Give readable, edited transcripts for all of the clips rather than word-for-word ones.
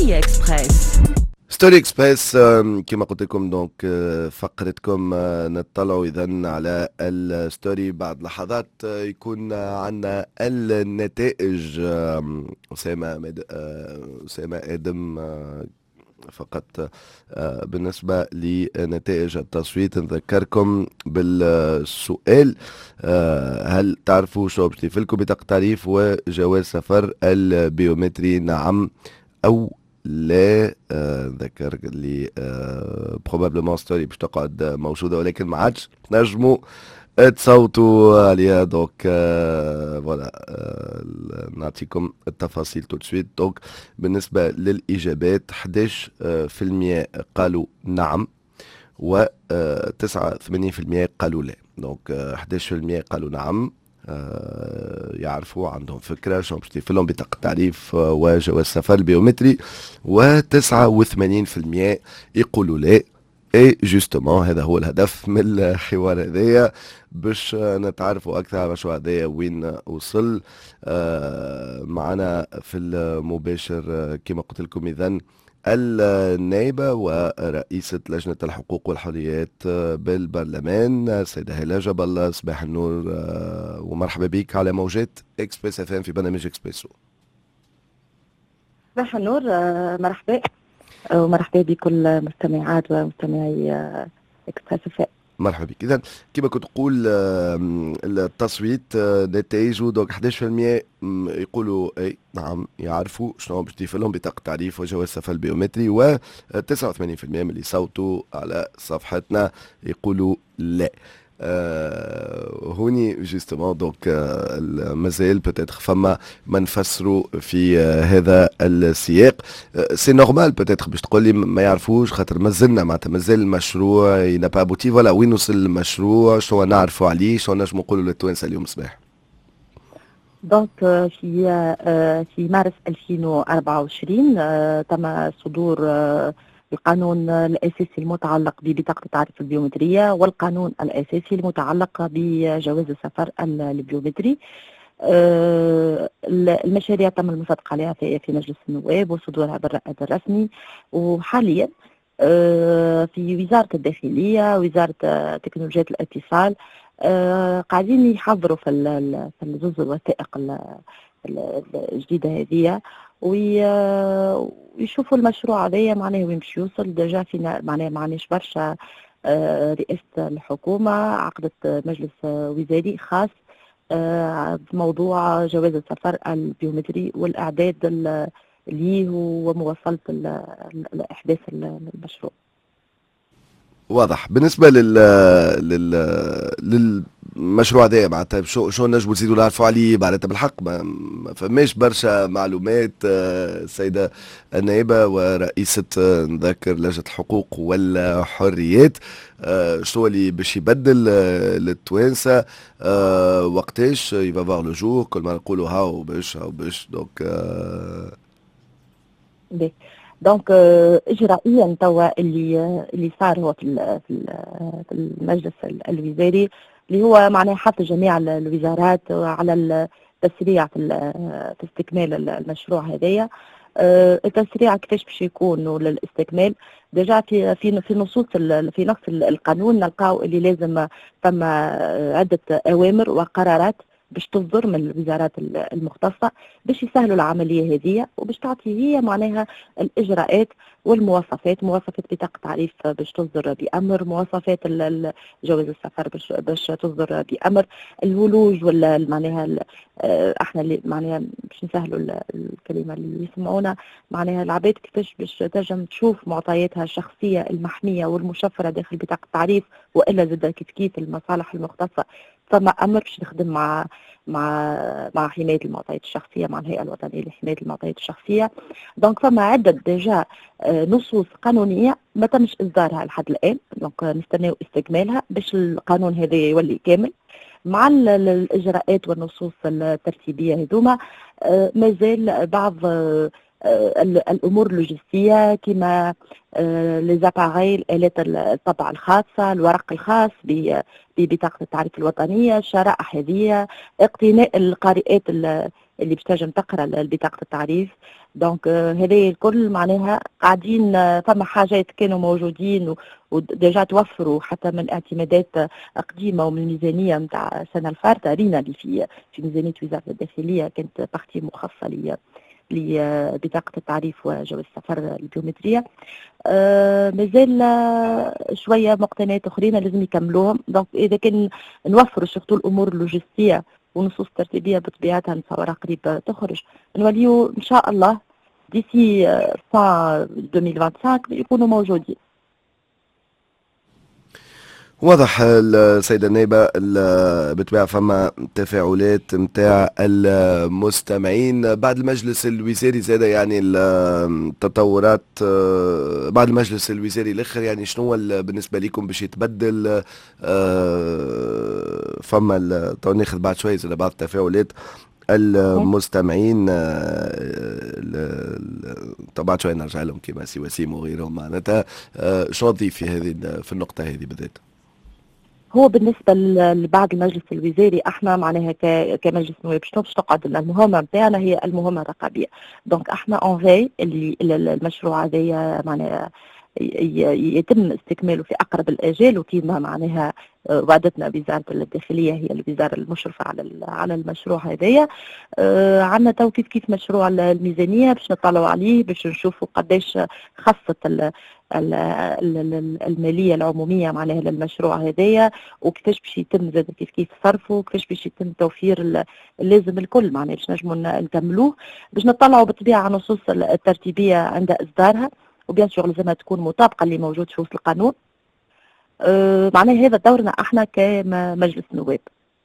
ستوري اكسبريس. ستوري اكسبريس كما قلت لكم دونك فقرتكم نطلعوا اذا على الستوري بعد لحظات يكون عندنا النتائج. أسامة آدم فقط بالنسبة لنتائج التصويت نذكركم بالسؤال. هل تعرفوا شو باش يفلكم بطاقة تعريف وجواز سفر البيومتري نعم أو لا؟ ذكر لي بروبابلمون ستوري باش تقعد موجودة ولكن ما عادش تنجموا تصوتوا عليها. دونك فوالا نعطيكم التفاصيل تو سويت. دونك بالنسبة للإجابات 11% قالوا نعم و 89% قالوا لا. دونك 11% قالوا نعم، يعرفوا عندهم فكرة شو باش يفلهم بطاقة تعريف وجواز سفر البيومتري، و 89% يقولوا لا. اي جوستومون هذا هو الهدف من الحوار هذايا، باش نتعرفوا اكثر على المشروع هذايا وين وصل. معنا في المباشر كما قلت لكم اذا النائبة ورئيسة لجنة الحقوق والحريات بالبرلمان السيدة هالة جبل. صباح النور ومرحبا بك على موجات اكسبريس اف ام في برنامج اكسبريسو. صباح النور، مرحبا ومرحبا بكل مستمعات ومستمعي اكسبريس اف ام. مرحبا بك. اذا كما كنت تقول التصويت نتائجه دونك 11% يقولوا اي نعم يعرفوا شنو باش تضيف لهم بطاقة تعريف وجواز سفر البيومتري، و 89% من اللي صوتوا على صفحتنا يقولوا لا. هوني جوستومون دونك مازال بوتيتر فما ما نفسروا في هذا السياق. سي نورمال بوتيتر باش تقول لي ما يعرفوش خاطر مازلنا معناتها مازال المشروع ينا با بوتي. فوالا وين وصل المشروع، شنو نعرفوا عليه، شنو نجموا نقولوا للتوانسه اليوم صباح. دونك في مارس 2024 تم صدور القانون الأساسي المتعلق ببطاقة التعريف البيومترية والقانون الأساسي المتعلق بجواز السفر البيومتري. المشاريع تم المصادقة عليها في مجلس النواب وصدورها بالرائد الرسمي، وحاليا في وزارة الداخلية وزارة تكنولوجيا الاتصال قاعدين يحضروا في الجزء الوثائق الجديدة هذه ويشوفوا المشروع هذايا معناه وين باش يوصل. ديجا فينا معناه معناش برشا. رئاسة الحكومة عقدت مجلس وزاري خاص بموضوع جواز السفر البيومتري والإعداد ليه ومواصلة الإحداث المشروع. واضح. بالنسبة للمشروع ده معناتها شو نجموا نزيدوا نعرفوا عليه معناتها بالحق ما فماش برشا معلومات. السيدة النائبة ورئيسة نذكر لجنة الحقوق والحريات، شو اللي باش يبدل للتوانسة وقتاش يفافوار لو جور كل ما نقولوا هاو باش دونك دونك اجرائيا توا اللي صار هو في المجلس الوزاري اللي هو معناه حط جميع الوزارات على التسريع في استكمال المشروع هذايا. التسريع كيفاش باش يكون للاستكمال؟ ديجا في نص القانون نلقاو اللي لازم ثم عدة اوامر وقرارات باش تصدر من الوزارات المختصة باش يسهلوا العملية هذه وباش تعطي هي معناها الإجراءات والمواصفات. مواصفات بطاقة تعريف باش تصدر بأمر، مواصفات جواز السفر باش تصدر بأمر، الولوج ولا معناها احنا اللي معناها باش نسهلوا الكلمة اللي يسمعونا معناها العباد كيفاش باش تنجم تشوف معطياتها الشخصية المحمية والمشفرة داخل بطاقة التعريف، وإلا زاد كيف المصالح المختصة ثم امر باش نخدم مع حمايه المعطيات الشخصيه مع الهيئه الوطنيه لحمايه المعطيات الشخصيه. دونك فما عده ديجا نصوص قانونيه ما تمش اصدارها لحد الان، دونك نستناو استكمالها باش القانون هذا يولي كامل مع الاجراءات والنصوص الترتيبيه هذوما. مازال بعض الامور اللوجستيه كما ليزاباري الالات الطبع الخاصه، الورق الخاص ببطاقه التعريف الوطنيه، الشرائح هذه، اقتناء القارئات اللي باش تنجم تقرا بطاقه التعريف. دونك هذه الكل معناها قاعدين فما حاجات كانوا موجودين وديجا توفروا حتى من اعتمادات قديمه ومن الميزانيه نتاع السنه الفارطه. رينا اللي في ميزانيه وزاره الداخليه كانت بارتي مخصصه لبطاقة التعريف وجواز السفر البيومترية. مازال شوية مقتنيات أخرين لازم يكملوهم. دونك إذا كان نوفروا سورتو الأمور اللوجستية ونصوص ترتيبية بطبيعتها نتصورها قريب تخرج، نوليو إن شاء الله ديسي fin 2025 يكونوا موجودين. واضح السيدة النائبة، بالطبيعة فما تفاعلات متاع المستمعين بعد المجلس الوزاري زاد، يعني التطورات بعد المجلس الوزاري الاخر، يعني شنو بالنسبة لكم باش يتبدل؟ فما تو ناخذ بعد شوية زاد بعض التفاعلات المستمعين طبعا شوية نرجع لهم كما سي وسيم وغيرهم. معناتها شنو تضيف في هذه في النقطة هذه بالذات؟ هو بالنسبة لبعض المجلس الوزاري احنا معناها كمجلس نواب شنو باش تقعد المهمة نتاعنا هي المهمة الرقابية. دونك احنا اون في اللي المشروع هذايا معناها يتم استكماله في اقرب الاجال، وكيما معناها وعدتنا وزاره الداخليه هي الوزاره المشرفه على المشروع هذايا. عندنا تو كيف مشروع الميزانيه باش نطلعوا عليه باش نشوفوا قداش خصت الماليه العموميه معناها للمشروع هذايا، وكيفاش باش يتم زاد كيف صرفه، وكيفاش باش يتم توفير اللازم الكل معناها باش نجموا نكملوه، باش نطلعوا بالطبيعه على النصوص الترتيبيه عند اصدارها، وبيان سور لازمها تكون مطابقه اللي موجود في وسط القانون. معناها هذا دورنا احنا كمجلس نواب.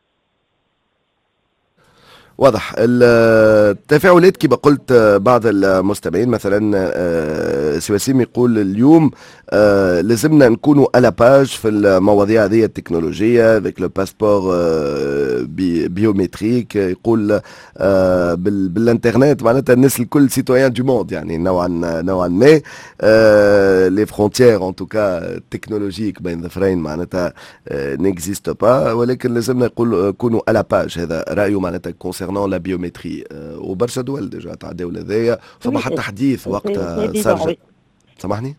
واضح التفاعلات كما قلت بعض المستمعين. مثلا سي وسيم يقول اليوم لازمنا نكونوا على باج في المواضيع هذه التكنولوجيه ذاك لو باسبور بيومتريك. يقول بالانترنت معناتها الناس الكل سيتويان دو موند، يعني نوعا ما لي فرونتيير ان توكا تكنولوجيك بين ظفرين معناتها نيكزيست با، ولكن لازمنا نكونوا على باج. هذا رايه معناتها كونسيرنون لا بيومتري، وبرشا دول ديجا تعداو لهذايا، فما حتى حديث وقت سرجة. سامحني،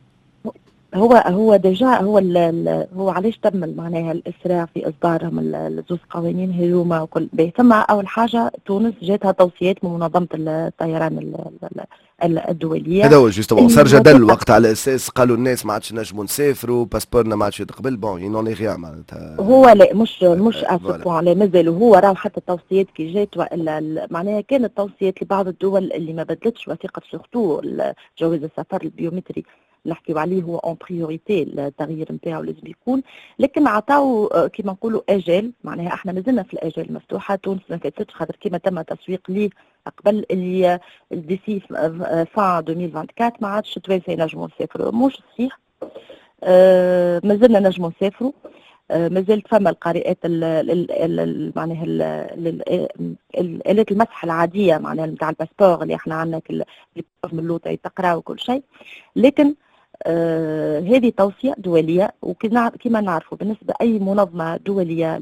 هو ديجا هو علاش تم معناها الاسراع في اصدارهم الزوز قوانين هذوما وكل ثم اول حاجه تونس جاتها توصيات من منظمه الطيران الدوليه. هذا هو جوستومون سرجة دل وقت على اساس قالوا الناس ما عادش نجموا نسافروا، باسبورنا ما عادش يتقبل. بون ينون لي غيا معناتها هو لا مش اسفون لا مازال هو راه حتى التوصيات كي جات والا معناها كانت توصيات لبعض الدول اللي ما بدلتش وثيقه سورتو جواز السفر البيومتري نحكيو عليه هو اون بريوريتي التغيير نتاعو لازم يكون، لكن عطاو كيما نقولوا اجال. معناها احنا مازلنا في الاجال المفتوحه، تونس ما فاتتش خاطر كيما تم تسويق ليه قبل اللي ديسي فان 2024 ما عادش توانسه ينجموا يسافروا. مش صحيح، مازلنا نجموا نسافروا. مازالت فما القارئات معناها الآلات المسح العاديه معناها نتاع الباسبور اللي احنا عندنا اللي من اللوطه تقرا وكل شيء، لكن هذه توصية دولية. وكما نعرفوا بالنسبة أي منظمة دولية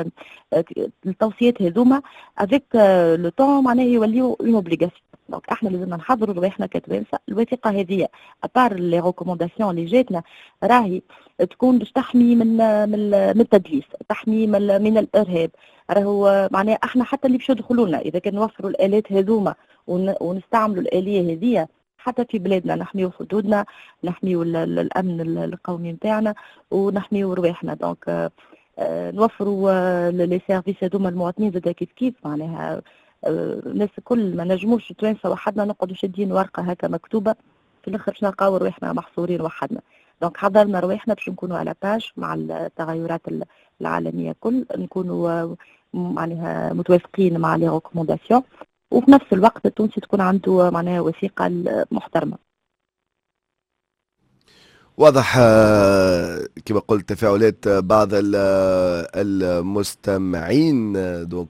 للتوصيات هذوما افيك لو طون معناها يوليو اون اوبليغاسيون. دونك احنا لازمنا نحضروا رواحنا كتوانسة. الوثيقة هذه ابار لي ريكومونداسيون اللي جاتنا راهي تكون باش تحمي من التدليس، تحمي من الارهاب. راهو معناها احنا حتى اللي باش يدخلوا لنا اذا كان نوفروا الالات هذوما ونستعملوا الاليه هذه حتى في بلادنا، نحميو حدودنا، نحميو الامن القومي نتاعنا، ونحميو رواحنا. دونك نوفروا لي سيرفيس هذوما المواطنين زاد كيف معناها الناس الكل ما نجموش توانسه وحدنا نقعدوا شادين ورقه هكا مكتوبه في الاخر باش نلقاو رواحنا محصورين وحدنا. دونك حضرنا رواحنا باش نكونوا على باج مع التغيرات العالميه كل، نكونوا معناها متوافقين مع لي ريكومونداسيون، وفي نفس الوقت التونسي تكون عنده معناها وثيقة محترمة. واضح. كما قلت تفاعلات بعض المستمعين. دونك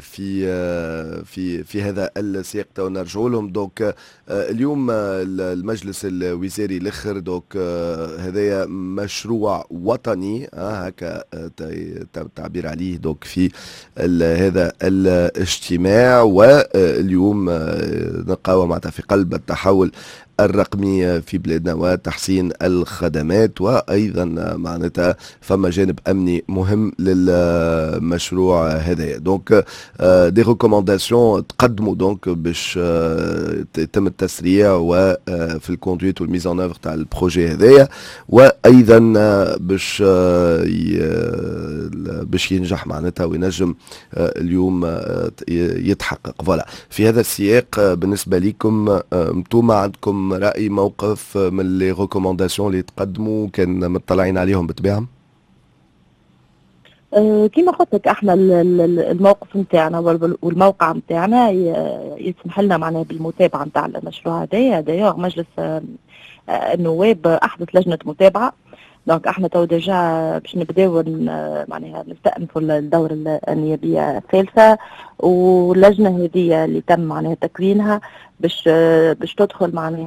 في هذا السياق تو نرجعوا لهم. دونك اليوم المجلس الوزاري الاخر. دونك هذايا مشروع وطني هكا تم التعبير عليه. دونك في هذا الاجتماع. واليوم نلقاو معناتها في قلب التحول الرقمي في بلادنا وتحسين الخدمات. وأيضا معناتها فما جانب أمني مهم للمشروع هذايا. دونك دي ريكومونداسيون تقدموا دونك باش يتم التسريع وفي الكوندويت والميزان اوفر تاع البروجي هذايا. وأيضا باش ينجح معناتها وينجم اليوم يتحقق. فوالا في هذا السياق بالنسبة لكم انتم عندكم رأي موقف من لي ريكومونداسيون اللي تقدموا كان مطلعين عليهم بالطبيعة؟ كما قلت لك احنا الموقف نتاعنا والموقع نتاعنا يسمح لنا معناها بالمتابعه نتاع المشروع هذايا. مجلس النواب احدث لجنه متابعه. دونك احنا تو ديجا باش نبداو معناها نستأنفوا الدورة النيابية الثالثة. واللجنة هذه اللي تم معناها تكوينها باش تدخل معناها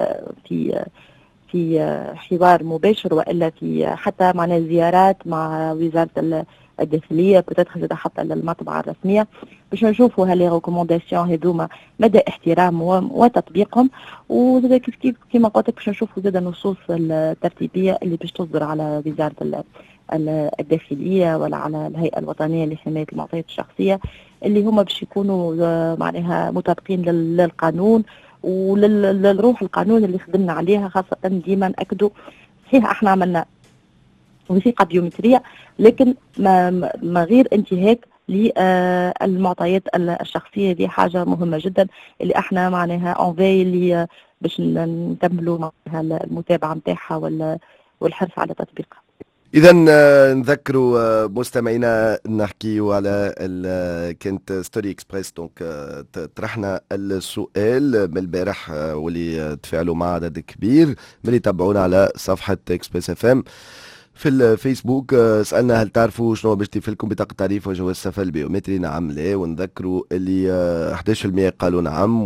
في حوار مباشر والا في حتى معناها زيارات مع وزارة الداخلية بتدخل حتى للمطبعة الرسمية باش نشوفوا هل ريكومونداسيون هذوما مدى احترام وتطبيقهم. وزاد كيف كما قلت لك باش نشوفوا زاد النصوص الترتيبية اللي باش تصدر على وزارة الداخلية ولا على الهيئة الوطنية لحماية المعطيات الشخصية اللي هما باش يكونوا معناها مطابقين للقانون وللروح القانون اللي خدمنا عليها. خاصة ديما نأكدوا صحيح احنا عملنا وثيقة بيومترية لكن ما غير انتهاك للمعطيات الشخصية. دي حاجة مهمة جدا اللي احنا معناها اونفي اللي باش نكملوا معناها المتابعة نتاعها والحرص على تطبيقها. إذا نذكروا مستمعينا نحكيوا على كانت ستوري اكسبريس. دونك طرحنا السؤال من البارح واللي تفاعلوا مع عدد كبير من اللي تابعونا على صفحة اكسبريس اف ام في الفيسبوك. سألنا هل تعرفوا شنو باش يضيف لكم بطاقة تعريف وجواز السفر البيومتري؟ نعم لا. ونذكروا اللي 11% قالوا نعم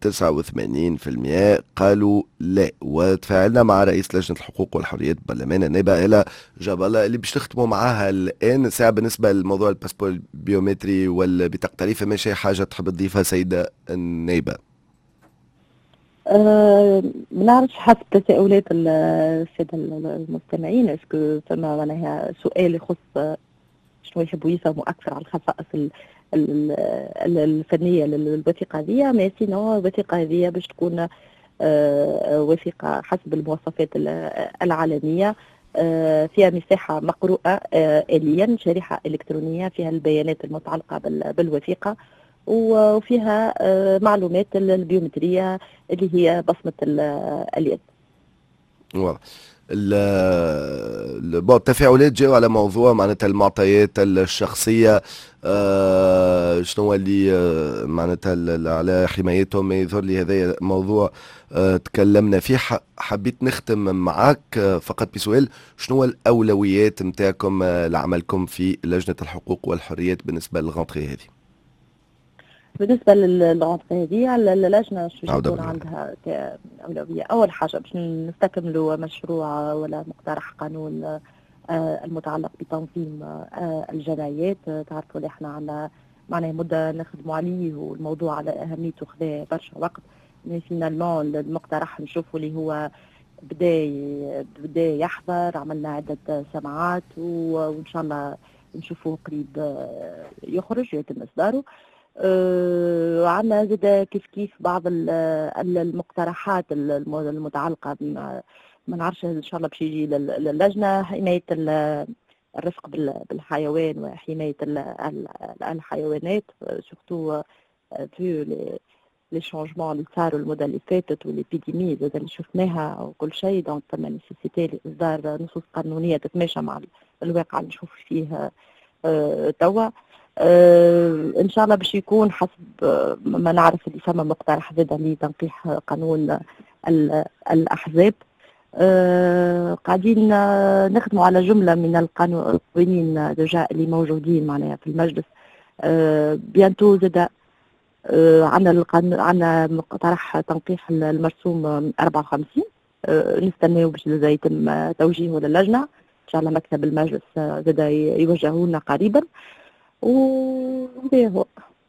و89% قالوا لا. وتفاعلنا مع رئيس لجنة الحقوق والحريات برلمان النائبة إلى جبلة اللي باش تختموا معاها الآن ساعة بالنسبة لموضوع الباسبور البيومتري والبطاقة التعريف. ماشي حاجة تحب تضيفها سيدة النائبة؟ ما نعرفش حسب تساؤلات السادة المستمعين اسكو فما معناها سؤال يخص شنو يحبوا يفهموا أكثر على الخصائص الفنية للوثيقة هذه. ما سينو الوثيقة هذه باش تكون وثيقة حسب المواصفات العالمية فيها مساحة مقروءة آليا، شريحة إلكترونية فيها البيانات المتعلقة بالوثيقة وفيها معلومات البيومترية اللي هي بصمة اليد. واضح. التفاعلات جاوا على موضوع معناتها المعطيات الشخصية. شنو اللي معناتها على حمايتهم. يظهر لي هذا موضوع تكلمنا فيه. حبيت نختم معك فقط بسؤال: شنو الأولويات متاعكم لعملكم في لجنة الحقوق والحريات بالنسبة للغونتري هذه؟ بالنسبة للغونتري هذه اللجنة باش يكون عندها كأولوية أول حاجة باش نستكملوا مشروع ولا مقترح قانون المتعلق بتنظيم الجنايات. تعرفوا اللي احنا عندنا معناها مدة نخدموا عليه والموضوع على أهميته خذا برشا وقت. فينالمون المقترح نشوفوا اللي هو بدا يحضر. عملنا عدة سماعات وإن شاء الله نشوفوه قريب يخرج يتم إصداره. عندنا زاد كيف بعض المقترحات المتعلقة ما نعرفش ان شاء الله باش يجي للجنة حماية الرفق بالحيوان وحماية الحيوانات سورتو في لي شونجمون اللي صاروا المدة اللي فاتت والابيديمي اللي شفناها وكل شيء. دونك ثم نيسيسيتي لإصدار نصوص قانونية تتماشى مع الواقع اللي نشوف فيه توا. ان شاء الله باش يكون حسب ما نعرف اللي فما مقترح زاد لتنقيح قانون الاحزاب قاعدين نخدموا على جملة من القوانين دجا اللي موجودين معناها في المجلس. بيانتو زاد عندنا مقترح تنقيح المرسوم 54. نستناو باش زاد يتم توجيهه للجنة، إن شاء الله مكتب المجلس زاد يوجهه لنا قريبا، وهذا هو.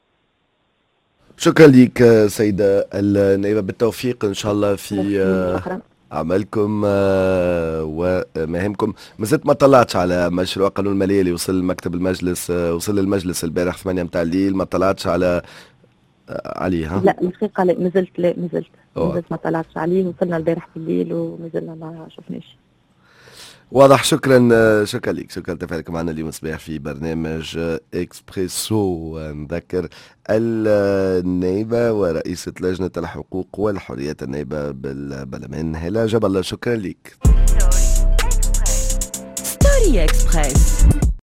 شكرا لك سيدة النائبة، بالتوفيق إن شاء الله في عملكم ومهامكم. مازلت ما طلعتش على مشروع قانون المالية اللي وصل لمكتب المجلس، وصل للمجلس البارح 8 متاع الليل، ما طلعتش عليه ها؟ لا الحقيقة لا، مازلت ما طلعتش عليه. وصلنا البارح في الليل ومازلنا ما شفناش. واضح. شكرا لك، شكرا لتفاعلك معنا اليوم صباح في برنامج اكسبريسو. نذكر النائبة ورئيسة لجنة الحقوق والحريات النائبة بالبرلمان هالة جبل، شكرا لك. ستوري اكسبريس.